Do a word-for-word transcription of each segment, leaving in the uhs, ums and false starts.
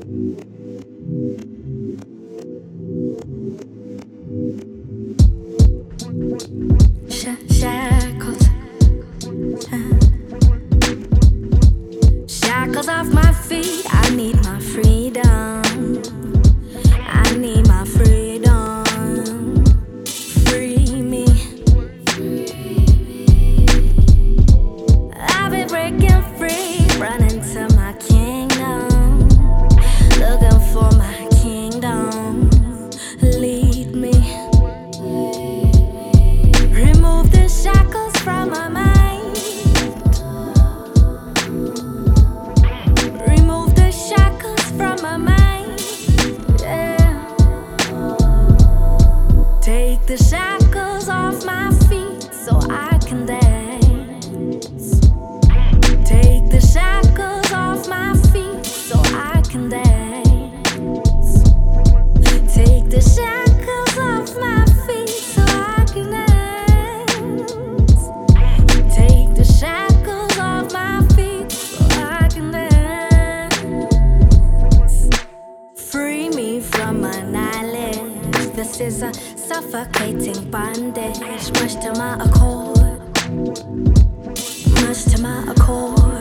Shackles, shackles off my feet. I need my freedom. I need my freedom. Free me. I've been breaking free, running to my kingdom, looking for my kingdom. Lead me. Remove the shackles from my mind. Remove the shackles from my mind. Yeah. Take the shackles off my feet so I can dance. Take the shackles off my feet so I can dance. Take the shackles off my feet so I can dance. Take the shackles off my feet so I can dance. Free me from my knowledge. This is a suffocating bondage. Much to my accord. Much to my accord.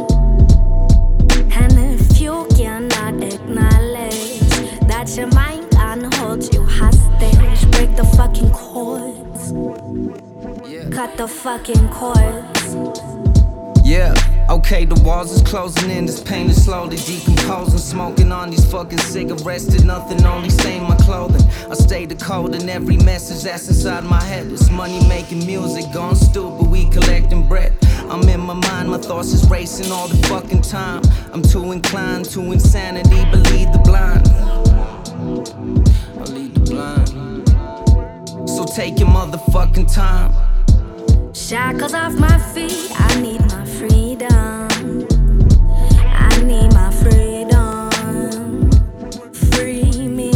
And if you cannot acknowledge that your mind can hold you hostage, break the fucking cords. Cut the fucking cords. Yeah, okay, the walls is closing in. This pain is slowly decomposing. Smoking on these fucking cigarettes did nothing, only stain my clothing. I stay the code in every message that's inside my head. It's money making music, gone stupid, we collecting bread. I'm in my mind, my thoughts is racing all the fucking time. I'm too inclined to insanity, believe the blind. I lead the blind. So take your motherfucking time. Shackles off my feet, I need my freedom. I need my freedom. Free me.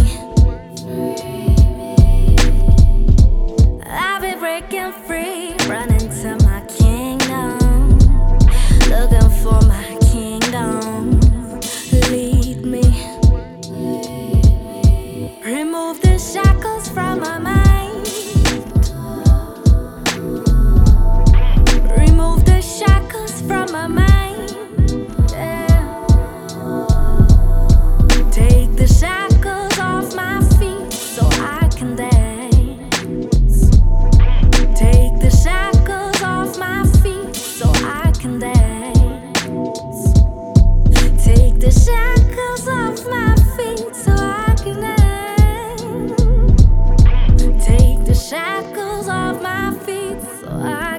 I've been breaking free, running to my kingdom, looking for my kingdom. Lead me. Remove the shackles from my mind. Remove the shackles from my mind. Yeah. Take the shackles off my feet so I can dance. Take the shackles off my feet so I can dance. Take the shackles off my feet so I can dance. Take the shackles off my feet so I